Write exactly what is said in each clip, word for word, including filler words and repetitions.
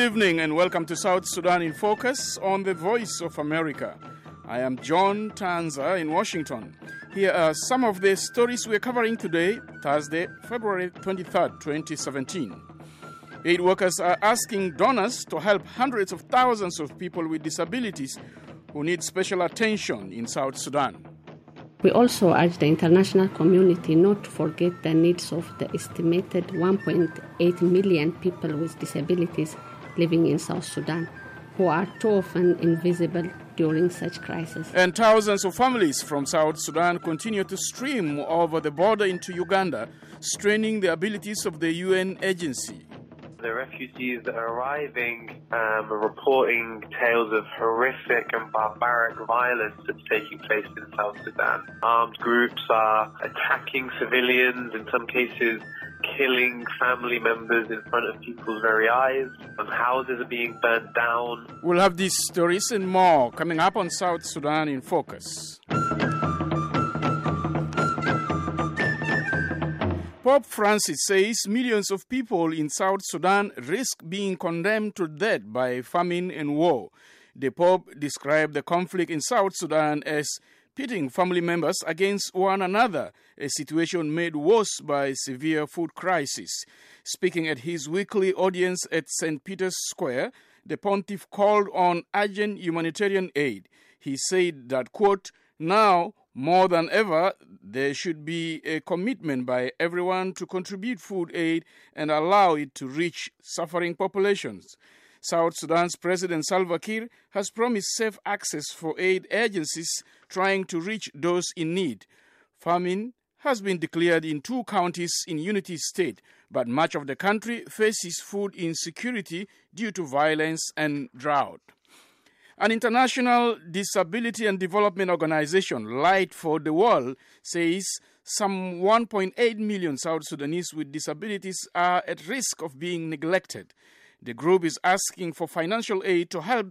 evening and welcome to South Sudan in Focus on the Voice of America. I am John Tanza in Washington. Here are some of the stories we're covering today, Thursday, February twenty-third, twenty seventeen. Aid workers are asking donors to help hundreds of thousands of people with disabilities who need special attention in South Sudan. We also urge the international community not to forget the needs of the estimated one point eight million people with disabilities living in South Sudan, who are too often invisible during such crises. And thousands of families from South Sudan continue to stream over the border into Uganda, straining the abilities of the U N agency. The refugees that are arriving um, are reporting tales of horrific and barbaric violence that's taking place in South Sudan. Armed groups are attacking civilians, in some cases killing family members in front of people's very eyes, and houses are being burnt down. We'll have these stories and more coming up on South Sudan in Focus. Pope Francis says millions of people in South Sudan risk being condemned to death by famine and war. The Pope described the conflict in South Sudan as pitting family members against one another, a situation made worse by severe food crisis. Speaking at his weekly audience at Saint Peter's Square, the pontiff called on urgent humanitarian aid. He said that, quote, now more than ever, there should be a commitment by everyone to contribute food aid and allow it to reach suffering populations. South Sudan's President Salva Kiir has promised safe access for aid agencies trying to reach those in need. Famine has been declared in two counties in Unity State, but much of the country faces food insecurity due to violence and drought. An international disability and development organization, Light for the World, says some one point eight million South Sudanese with disabilities are at risk of being neglected. The group is asking for financial aid to help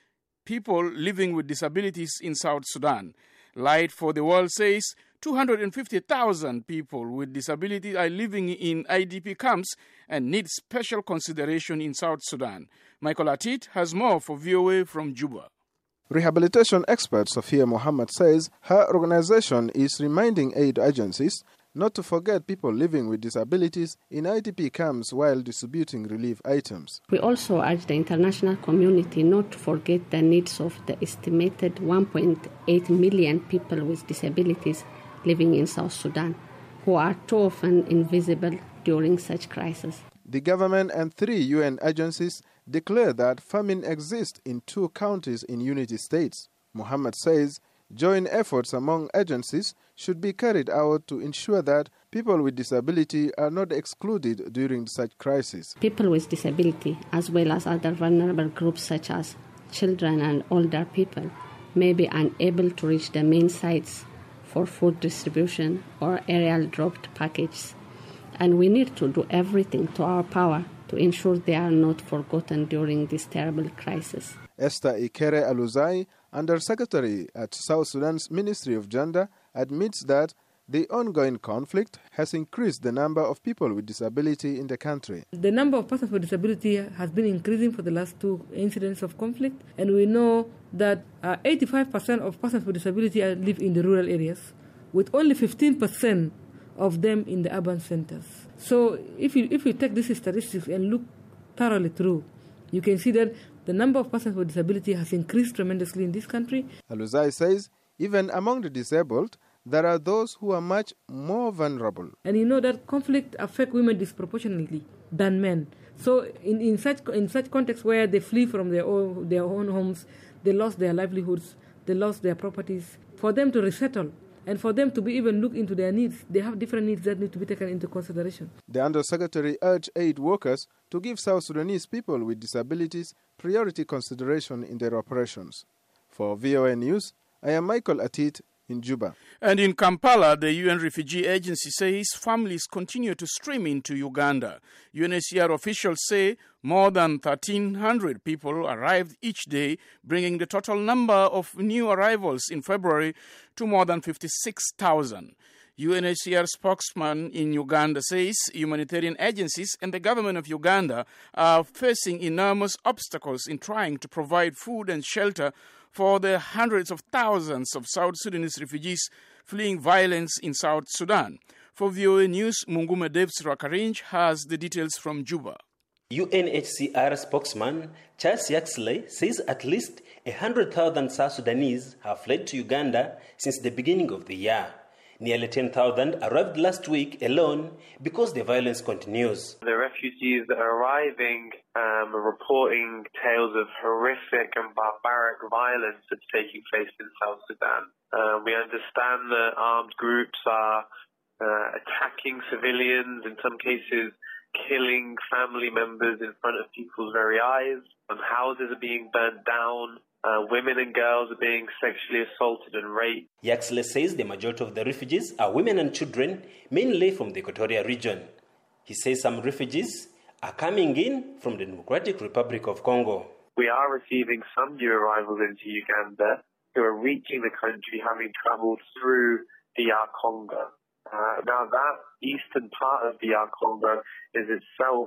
people living with disabilities in South Sudan. Light for the World says two hundred fifty thousand people with disabilities are living in I D P camps and need special consideration in South Sudan. Michael Atit has more for V O A from Juba. Rehabilitation expert Sophia Mohammed says her organization is reminding aid agencies not to forget people living with disabilities in I D P camps while distributing relief items. We also urge the international community not to forget the needs of the estimated one point eight million people with disabilities living in South Sudan, who are too often invisible during such crises. The government and three U N agencies declare that famine exists in two counties in Unity States. Mohammed says joint efforts among agencies should be carried out to ensure that people with disability are not excluded during such crises. People with disability, as well as other vulnerable groups such as children and older people, may be unable to reach the main sites for food distribution or aerial dropped packages. And we need to do everything to our power to ensure they are not forgotten during this terrible crisis. Esther Ikere Aluzai, Undersecretary at South Sudan's Ministry of Gender, admits that the ongoing conflict has increased the number of people with disability in the country. The number of persons with disability has been increasing for the last two incidents of conflict, and we know that uh, eighty-five percent of persons with disability live in the rural areas, with only fifteen percent of them in the urban centers. So if you if you take these statistics and look thoroughly through, you can see that the number of persons with disability has increased tremendously in this country. Aluzai says even among the disabled, there are those who are much more vulnerable. And you know that conflict affects women disproportionately than men. So in, in such in such context where they flee from their own, their own homes, they lost their livelihoods, they lost their properties, for them to resettle, and for them to be even look into their needs, they have different needs that need to be taken into consideration. The Undersecretary urged aid workers to give South Sudanese people with disabilities priority consideration in their operations. For V O A News, I am Michael Atit in Juba. And in Kampala, the U N Refugee Agency says families continue to stream into Uganda. U N H C R officials say more than thirteen hundred people arrived each day, bringing the total number of new arrivals in February to more than fifty-six thousand. U N H C R spokesman in Uganda says humanitarian agencies and the government of Uganda are facing enormous obstacles in trying to provide food and shelter for the hundreds of thousands of South Sudanese refugees fleeing violence in South Sudan. For V O A News, Mungume Davis Rwakarinj has the details from Juba. U N H C R spokesman Charles Yaxley says at least one hundred thousand South Sudanese have fled to Uganda since the beginning of the year. Nearly ten thousand arrived last week alone because the violence continues. The refugees that are arriving um, are reporting tales of horrific and barbaric violence that's taking place in South Sudan. Uh, we understand that armed groups are uh, attacking civilians, in some cases killing family members in front of people's very eyes. Um, houses are being burnt down. Uh, women and girls are being sexually assaulted and raped. Yaxley says the majority of the refugees are women and children, mainly from the Equatoria region. He says some refugees are coming in from the Democratic Republic of Congo. We are receiving some new arrivals into Uganda who are reaching the country having travelled through D R Congo. Uh, now that eastern part of D R Congo is itself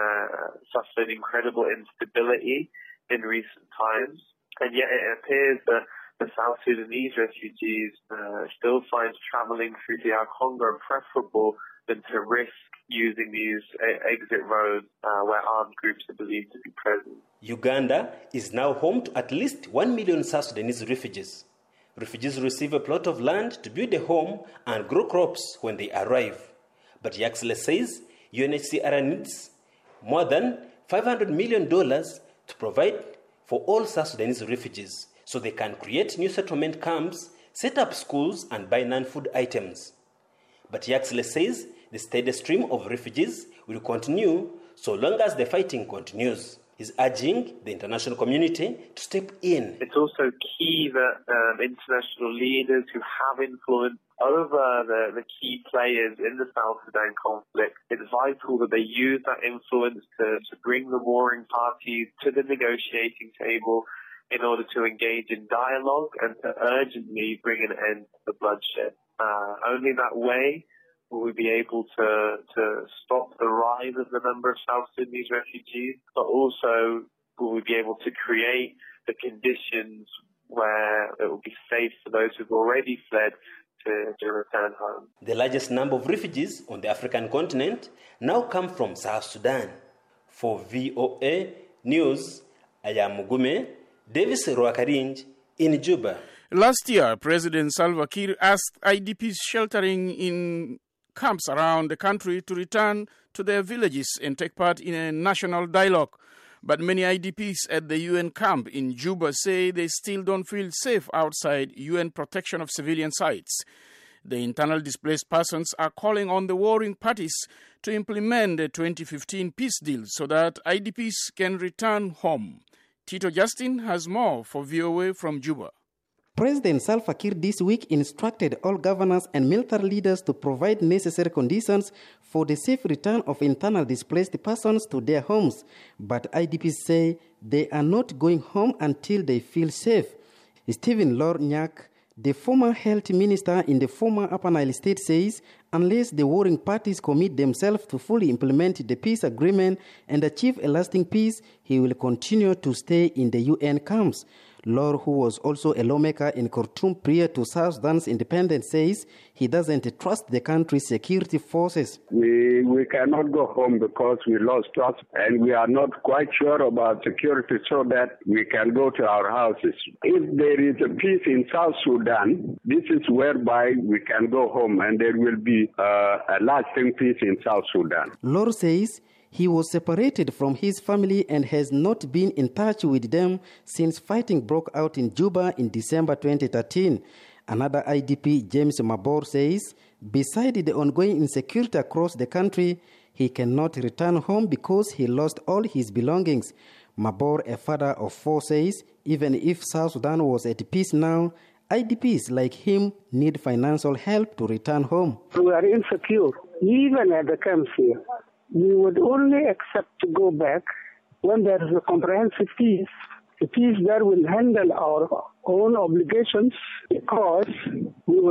uh, suffered incredible instability in recent times. And yet it appears that the South Sudanese refugees uh, still find travelling through D R Congo preferable than to risk using these exit roads uh, where armed groups are believed to be present. Uganda is now home to at least one million South Sudanese refugees. Refugees receive a plot of land to build a home and grow crops when they arrive. But Yaxley says U N H C R needs more than five hundred million dollars to provide for all South Sudanese refugees so they can create new settlement camps, set up schools, and buy non-food items. But Yaxley says the steady stream of refugees will continue so long as the fighting continues. He's urging the international community to step in. It's also key that um, international leaders who have influence over the, the key players in the South Sudan conflict, it's vital that they use that influence to, to bring the warring parties to the negotiating table in order to engage in dialogue and to urgently bring an end to the bloodshed. Uh, only that way will we be able to, to stop the rise of the number of South Sudanese refugees, but also will we be able to create the conditions where it will be safe for those who've already fled to, to return home. The largest number of refugees on the African continent now come from South Sudan. For V O A News, I am Mugume Davis Rwakarinj in Juba. Last year, President Salva Kiir asked I D Ps sheltering in camps around the country to return to their villages and take part in a national dialogue. But many I D Ps at the U N camp in Juba say they still don't feel safe outside U N protection of civilian sites. The internal displaced persons are calling on the warring parties to implement the twenty fifteen peace deal so that I D Ps can return home. Tito Justin has more for V O A from Juba. President Salva Kiir this week instructed all governors and military leaders to provide necessary conditions for the safe return of internal displaced persons to their homes. But I D Ps say they are not going home until they feel safe. Stephen Lor Nyak, the former health minister in the former Upper Nile state, says unless the warring parties commit themselves to fully implement the peace agreement and achieve a lasting peace, he will continue to stay in the U N camps. Lor, who was also a lawmaker in Khartoum prior to South Sudan's independence, says he doesn't trust the country's security forces. We we cannot go home because we lost trust and we are not quite sure about security so that we can go to our houses. If there is a peace in South Sudan, this is whereby we can go home and there will be uh, a lasting peace in South Sudan. Lor says he was separated from his family and has not been in touch with them since fighting broke out in Juba in December twenty thirteen. Another I D P, James Mabor, says beside the ongoing insecurity across the country, he cannot return home because he lost all his belongings. Mabor, a father of four, says even if South Sudan was at peace now, I D Ps like him need financial help to return home. We are insecure, even at the camps here. We would only accept to go back when there is a comprehensive peace, a peace that will handle our own obligations, because we were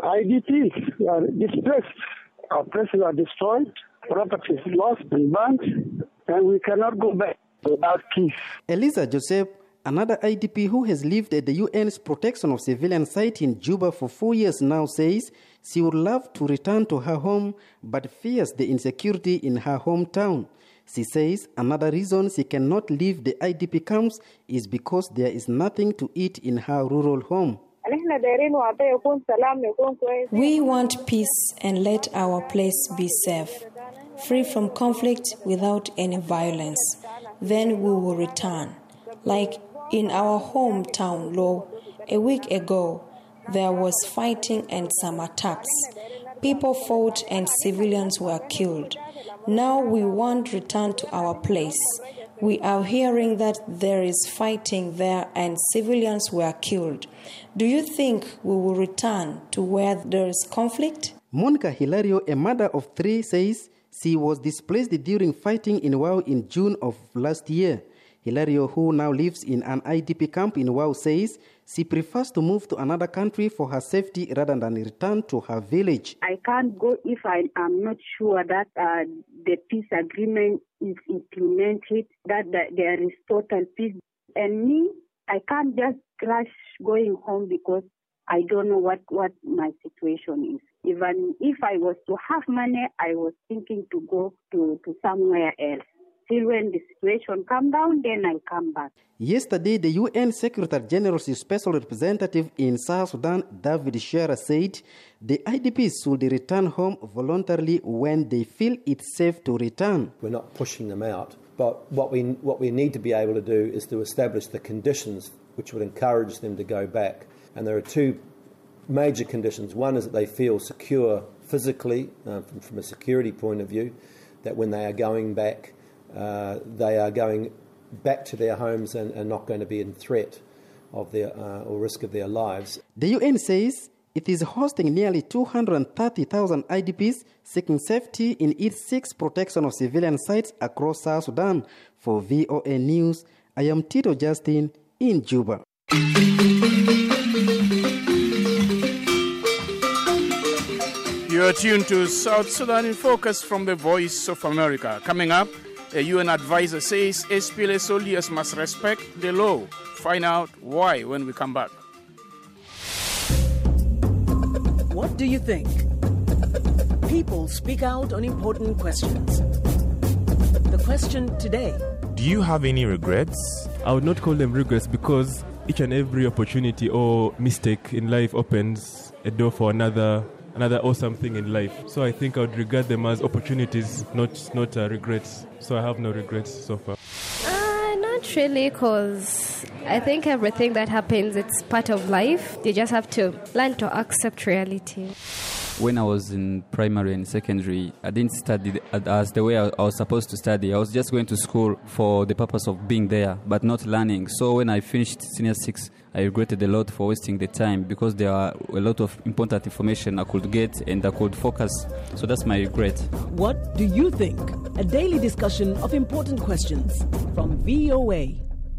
I D Ps are displaced. Our places are destroyed, property is lost and burnt, and we cannot go back without peace. Eliza Joseph, another I D P who has lived at the U N's protection of civilian site in Juba for four years now, says she would love to return to her home but fears the insecurity in her hometown. She says another reason she cannot leave the I D P camps is because there is nothing to eat in her rural home. We want peace and let our place be safe, free from conflict without any violence. Then we will return. Like in our hometown, Lo, a week ago, there was fighting and some attacks. People fought and civilians were killed. Now we want return to our place. We are hearing that there is fighting there and civilians were killed. Do you think we will return to where there is conflict? Monica Hilario, a mother of three, says she was displaced during fighting in Wau in June of last year. Hilario, who now lives in an I D P camp in Wau, says she prefers to move to another country for her safety rather than return to her village. I can't go if I am not sure that uh, the peace agreement is implemented, that, that there is total peace. And me, I can't just rush going home because I don't know what, what my situation is. Even if I was to have money, I was thinking to go to, to somewhere else. Till when the situation calm down, then I come back. Yesterday, the U N Secretary General's Special Representative in South Sudan, David Shearer, said the I D Ps should return home voluntarily when they feel it's safe to return. We're not pushing them out, but what we what we need to be able to do is to establish the conditions which would encourage them to go back. And there are two major conditions. One is that they feel secure physically, uh, from, from a security point of view, that when they are going back, Uh, they are going back to their homes and are not going to be in threat of their uh, or risk of their lives. The U N says it is hosting nearly two hundred thirty thousand I D Ps seeking safety in its six protection of civilian sites across South Sudan. For V O A News, I am Tito Justin in Juba. You are tuned to South Sudan in Focus from the Voice of America. Coming up, a U N advisor says S P L A soldiers must respect the law. Find out why when we come back. What do you think? People speak out on important questions. The question today: do you have any regrets? I would not call them regrets because each and every opportunity or mistake in life opens a door for another another awesome thing in life. So I think I would regard them as opportunities, not not uh, regrets. So I have no regrets so far. Uh, not really, because I think everything that happens, it's part of life. You just have to learn to accept reality. When I was in primary and secondary, I didn't study as the way I was supposed to study. I was just going to school for the purpose of being there, but not learning. So when I finished senior six, I regretted a lot for wasting the time because there are a lot of important information I could get and I could focus. So that's my regret. What do you think? A daily discussion of important questions from V O A.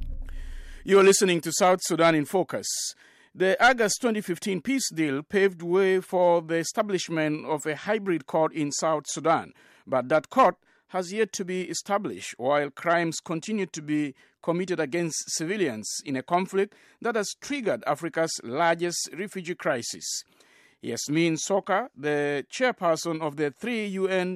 You're listening to South Sudan in Focus. The August twenty fifteen peace deal paved way for the establishment of a hybrid court in South Sudan, but that court has yet to be established while crimes continue to be committed against civilians in a conflict that has triggered Africa's largest refugee crisis. Yasmin Soka, the chairperson of the three U N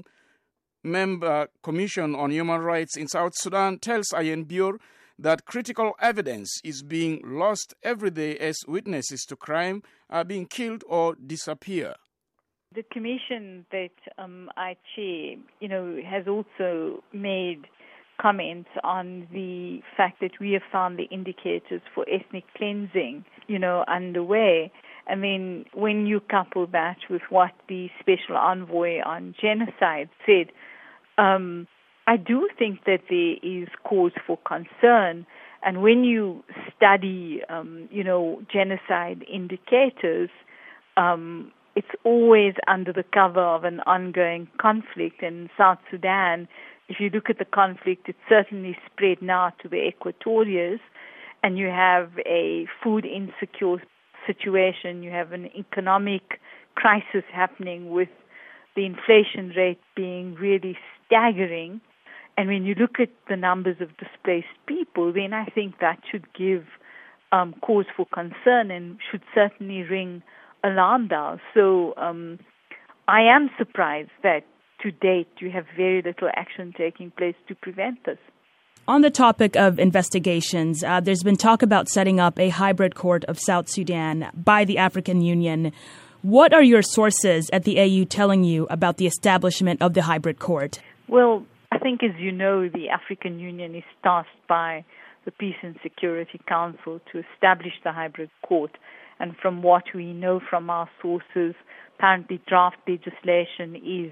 member Commission on Human Rights in South Sudan, tells Ayen Bior that critical evidence is being lost every day as witnesses to crime are being killed or disappear. The commission that um, I chair, you know, has also made comments on the fact that we have found the indicators for ethnic cleansing, you know, underway. I mean, when you couple that with what the Special Envoy on Genocide said, um, I do think that there is cause for concern. And when you study, um, you know, genocide indicators, um, it's always under the cover of an ongoing conflict. In South Sudan, if you look at the conflict, it's certainly spread now to the Equatorias, and you have a food insecure situation. You have an economic crisis happening with the inflation rate being really staggering. And when you look at the numbers of displaced people, then I think that should give um, cause for concern and should certainly ring alarm bells. So um, I am surprised that to date you have very little action taking place to prevent this. On the topic of investigations, uh, there's been talk about setting up a hybrid court of South Sudan by the African Union. What are your sources at the A U telling you about the establishment of the hybrid court? Well, I think, as you know, the African Union is tasked by the Peace and Security Council to establish the hybrid court. And from what we know from our sources, apparently draft legislation is,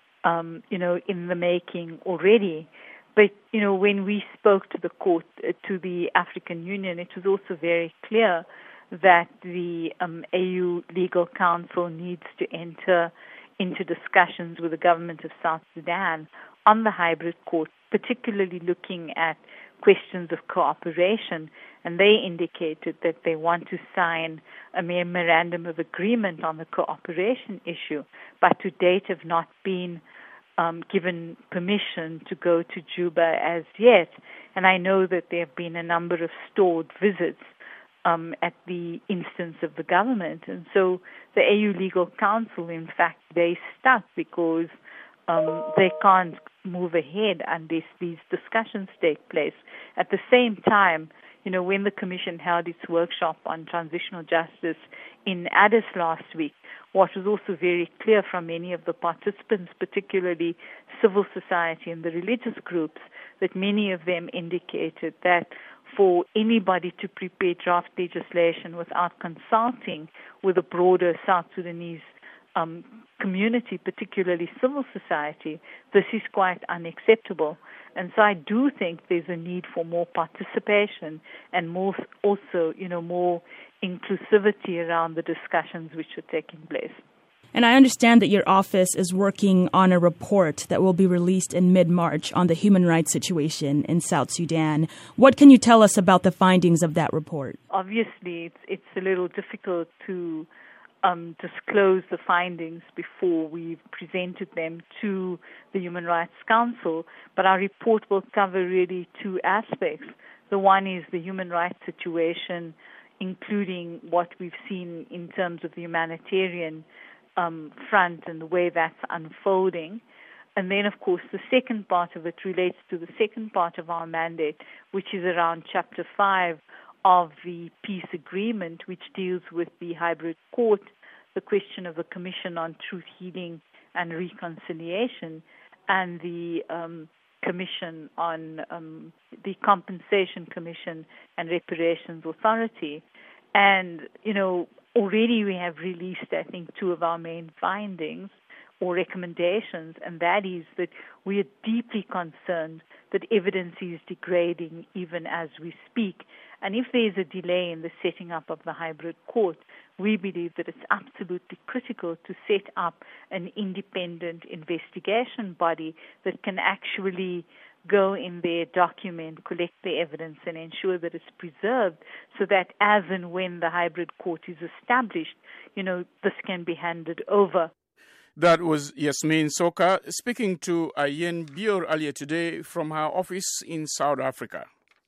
um, you know, in the making already. But, you know, when we spoke to the court, uh, to the African Union, it was also very clear that the um, A U Legal Council needs to enter into discussions with the government of South Sudan on the hybrid court, particularly looking at questions of cooperation. And they indicated that they want to sign a memorandum of agreement on the cooperation issue, but to date have not been um, given permission to go to Juba as yet. And I know that there have been a number of stalled visits Um, at the instance of the government. And so the A U Legal Council, in fact, they stuck because um, they can't move ahead unless these discussions take place. At the same time, you know, when the Commission held its workshop on transitional justice in Addis last week, what was also very clear from many of the participants, particularly civil society and the religious groups, that many of them indicated that for anybody to prepare draft legislation without consulting with a broader South Sudanese um, community, particularly civil society, this is quite unacceptable. And so I do think there's a need for more participation and more, also, you know, more inclusivity around the discussions which are taking place. And I understand that your office is working on a report that will be released in mid-March on the human rights situation in South Sudan. What can you tell us about the findings of that report? Obviously, it's, it's a little difficult to um, disclose the findings before we've presented them to the Human Rights Council, but our report will cover really two aspects. The one is the human rights situation, including what we've seen in terms of the humanitarian Um, front and the way that's unfolding. And then, of course, the second part of it relates to the second part of our mandate, which is around Chapter five of the peace agreement, which deals with the hybrid court, the question of the Commission on Truth, Healing and Reconciliation, and the um, Commission on um, the Compensation Commission and Reparations Authority. And, you know, already we have released, I think, two of our main findings or recommendations, and that is that we are deeply concerned that evidence is degrading even as we speak. And if there is a delay in the setting up of the hybrid court, we believe that it's absolutely critical to set up an independent investigation body that can actually go in there, document, collect the evidence, and ensure that it's preserved so that as and when the hybrid court is established, you know, this can be handed over. That was Yasmin Soka speaking to Ayen Bior earlier today from her office in South Africa.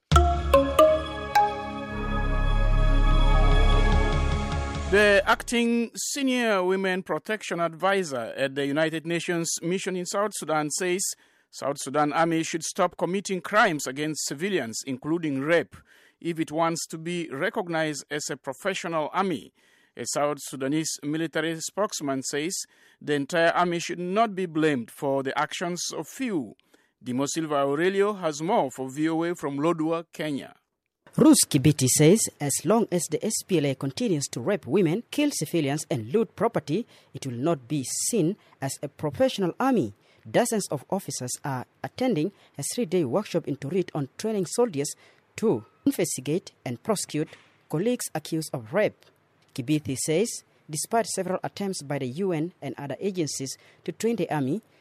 The acting senior women protection advisor at the United Nations mission in South Sudan says South Sudan Army should stop committing crimes against civilians, including rape, if it wants to be recognized as a professional army. A South Sudanese military spokesman says the entire army should not be blamed for the actions of few. Dimo Silva Aurelio has more for V O A from Lodwar, Kenya. Ruth Kibiti says as long as the S P L A continues to rape women, kill civilians and loot property, it will not be seen as a professional army. Dozens of officers are attending a three-day workshop in Torit on training soldiers to investigate and prosecute colleagues accused of rape. Kibiti says despite several attempts by the U N and other agencies to train the army,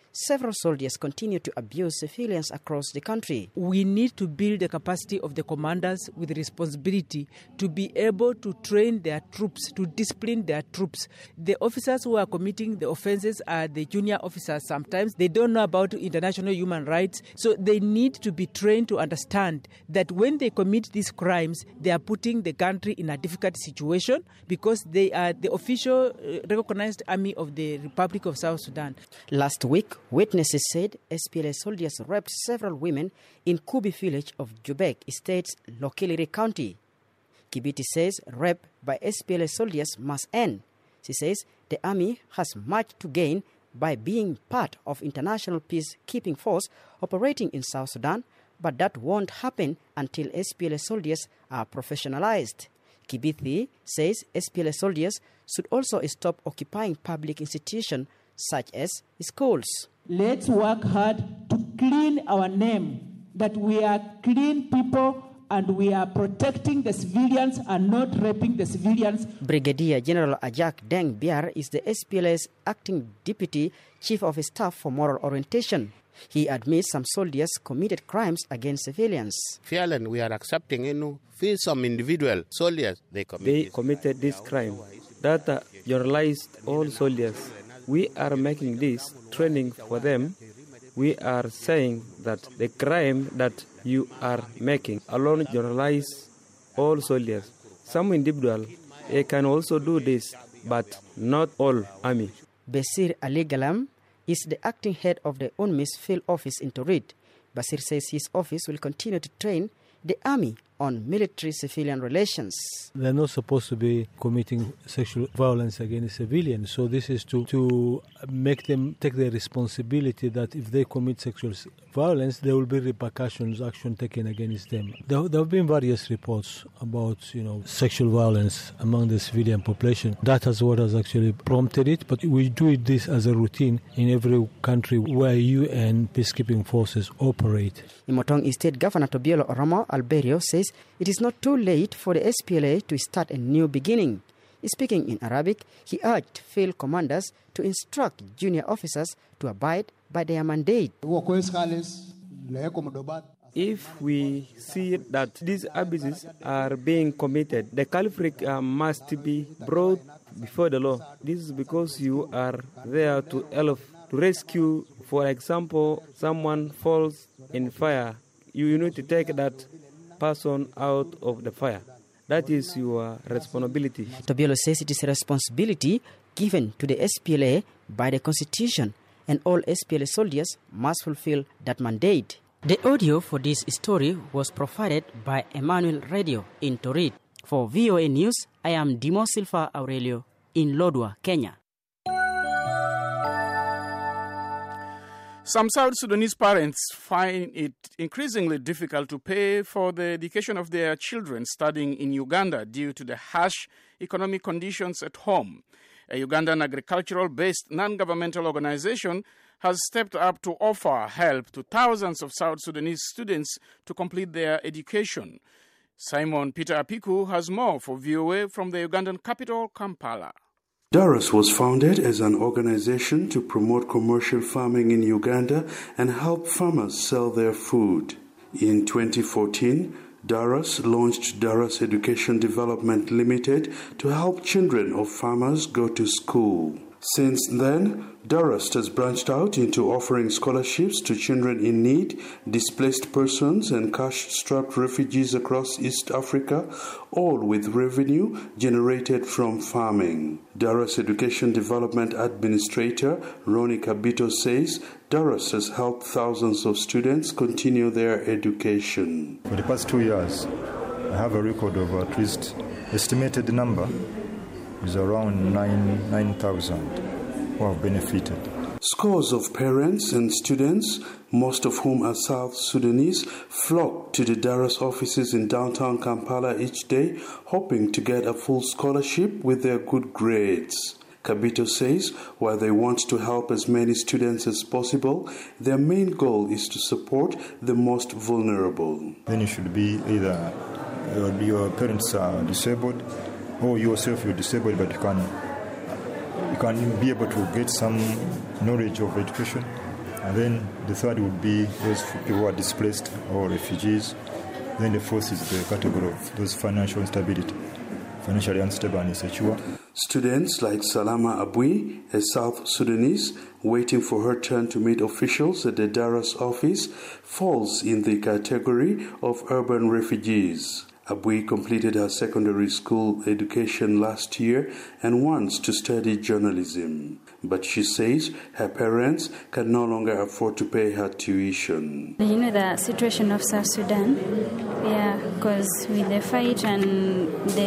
several soldiers continue to abuse civilians across the country. We need to build the capacity of the commanders with responsibility to be able to train their troops, to discipline their troops. The officers who are committing the offenses are the junior officers. Sometimes they don't know about international human rights, so they need to be trained to understand that when they commit these crimes, they are putting the country in a difficult situation because they are the official uh, recognized army of the Republic of South Sudan. Last week, witnesses said S P L A soldiers raped several women in Kubi village of Jubek Estates, Lokiliri County. Kibiti says rape by S P L A soldiers must end. She says the army has much to gain by being part of international peacekeeping force operating in South Sudan, but that won't happen until S P L A soldiers are professionalized. Kibiti says S P L A soldiers should also stop occupying public institutions such as schools. Let's work hard to clean our name, that we are clean people and we are protecting the civilians and not raping the civilians. Brigadier General Ajak Deng Biar is the S P L A's acting deputy chief of staff for moral orientation. He admits some soldiers committed crimes against civilians. Fearland, we are accepting, you know, feel some individual soldiers, they, commit they this. committed this crime. That uh, generalized all soldiers. We are making this training for them. We are saying that the crime that you are making alone generalize all soldiers. Some individual they can also do this, but not all army. Basir Ali Galam is the acting head of the UNMISS field office in Torit. Basir says his office will continue to train the army on military-civilian relations. They're not supposed to be committing sexual violence against civilians, so this is to, to make them take the responsibility that if they commit sexual violence, there will be repercussions, action taken against them. There, there have been various reports about, you know, sexual violence among the civilian population. That is what has actually prompted it, but we do this as a routine in every country where U N peacekeeping forces operate. Imotong State Governor Tobiolo Oromo Alberio says it is not too late for the S P L A to start a new beginning. Speaking in Arabic, he urged field commanders to instruct junior officers to abide by their mandate. If we see that these abuses are being committed, the culprit uh, must be brought before the law. This is because you are there to help, to rescue. For example, someone falls in fire, you need to take that person out of the fire. That is your responsibility. Tobiolo says it is a responsibility given to the S P L A by the Constitution, and all S P L A soldiers must fulfill that mandate. The audio for this story was provided by Emmanuel Radio in Torit. For V O A News, I am Dimo Silva Aurelio in Lodwar, Kenya. Some South Sudanese parents find it increasingly difficult to pay for the education of their children studying in Uganda due to the harsh economic conditions at home. A Ugandan agricultural-based non-governmental organization has stepped up to offer help to thousands of South Sudanese students to complete their education. Simon Peter Apiku has more for V O A from the Ugandan capital, Kampala. DARUS was founded as an organization to promote commercial farming in Uganda and help farmers sell their food. In twenty fourteen, DARUS launched DARUS Education Development Limited to help children of farmers go to school. Since then, DARUS has branched out into offering scholarships to children in need, displaced persons, and cash-strapped refugees across East Africa, all with revenue generated from farming. DARUS Education Development Administrator Ronnie Kabito says DARUS has helped thousands of students continue their education. For the past two years, I have a record of at least estimated number is around nine nine thousand who have benefited. Scores of parents and students, most of whom are South Sudanese, flock to the DARUS offices in downtown Kampala each day, hoping to get a full scholarship with their good grades. Kabito says while they want to help as many students as possible, their main goal is to support the most vulnerable. Then you should be either your, your parents are disabled, or yourself you're disabled, but you can you can be able to get some knowledge of education. And then the third would be those people who are displaced or refugees. Then the fourth is the category of those financial instability, financially unstable and insecure. Students like Salama Abui, a South Sudanese, waiting for her turn to meet officials at the Daras office, falls in the category of urban refugees. Abui completed her secondary school education last year and wants to study journalism. But she says her parents can no longer afford to pay her tuition. You know the situation of South Sudan? Yeah, because with the fight and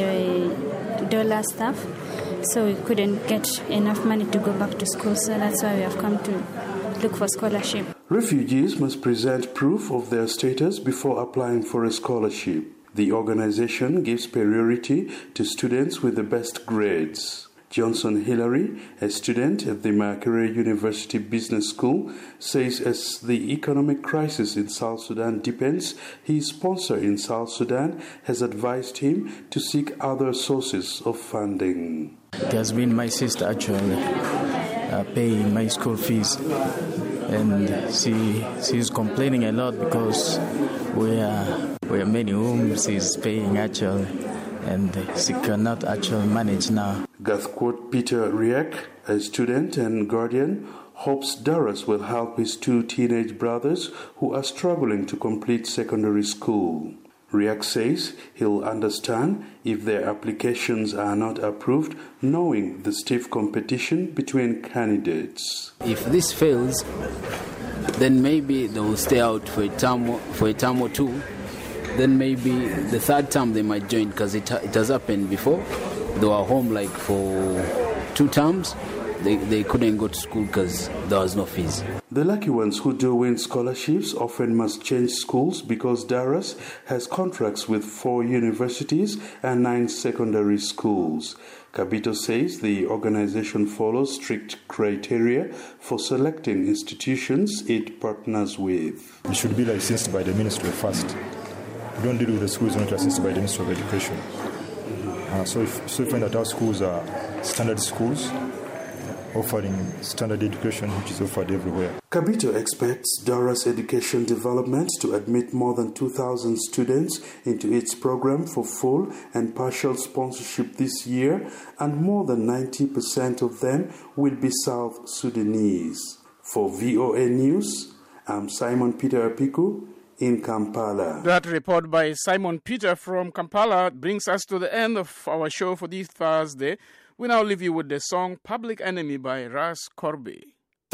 the dollar stuff, so we couldn't get enough money to go back to school, so that's why we have come to look for scholarship. Refugees must present proof of their status before applying for a scholarship. The organization gives priority to students with the best grades. Johnson Hillary, a student at the Makerere University Business School, says as the economic crisis in South Sudan deepens, his sponsor in South Sudan has advised him to seek other sources of funding. It has been my sister actually uh, paying my school fees, and she she's complaining a lot because we are we are many homes she's paying actually, and she cannot actually manage now. Gathquot Peter Riek, a student and guardian, hopes Daras will help his two teenage brothers who are struggling to complete secondary school. Riek says he'll understand if their applications are not approved, knowing the stiff competition between candidates. If this fails, then maybe they will stay out for a term, for a term or two. Then maybe the third term they might join, because it, it has happened before. They were home like for two terms. They, they couldn't go to school because there was no fees. The lucky ones who do win scholarships often must change schools because Daras has contracts with four universities and nine secondary schools. Kabito says the organization follows strict criteria for selecting institutions it partners with. It should be licensed by the ministry first. We don't deal with the schools not licensed by the Ministry of Education. Uh, so, if, so we find that our schools are standard schools, offering standard education which is offered everywhere. Kabito expects Daras Education Development to admit more than two thousand students into its program for full and partial sponsorship this year, and more than ninety percent of them will be South Sudanese. For V O A News, I'm Simon Peter Apiku in Kampala. That report by Simon Peter from Kampala brings us to the end of our show for this Thursday. We now leave you with the song Public Enemy by Ras Corby.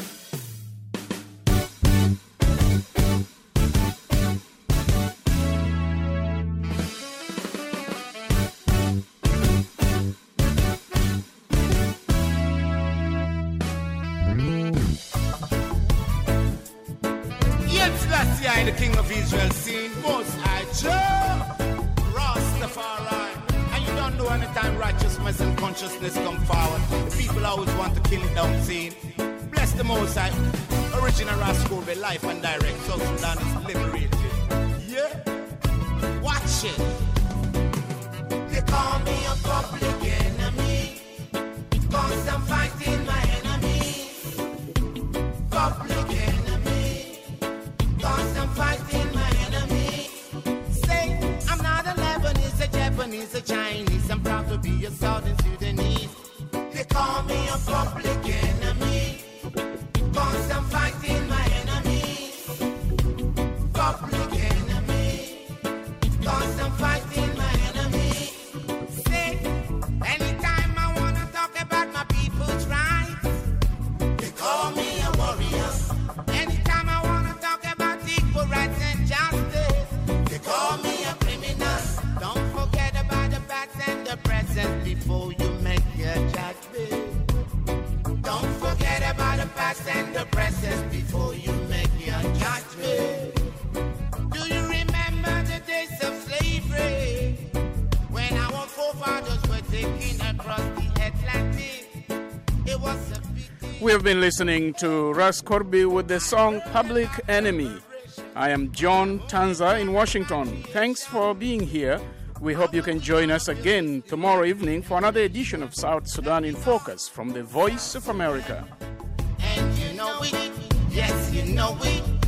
Yes, that's the the King of Israel seen most I Joe Rastafari. Don't know anytime righteousness and consciousness come forward. The people always want to kill it down scene. Bless the Most High. Original Rascal by life and direct. South Sudan is liberated. Yeah. Watch it. They call me a public enemy because I'm fighting my enemies. Public enemy because I'm fighting my enemies. Say I'm not a Lebanese, a Japanese, a Chinese. I'm proud to be a Southern Sudanese. They call me a public enemy because I'm fighting my enemies. Public enemy because I'm fighting my enemies. Say, anytime I want to talk about my people's rights, they call me a warrior. Anytime I want to talk about equal rights and justice, they call me a criminal. Don't forget about the past and the present before you make your judgment. Don't forget about the past and the present before you make your judgment. Do you remember the days of slavery when our forefathers were taken across the Atlantic? It was a We have been listening to Ras Corby with the song Public Enemy. I am John Tanza in Washington. Thanks for being here. We hope you can join us again tomorrow evening for another edition of South Sudan in Focus from the Voice of America. And you know it. Yes, you know it.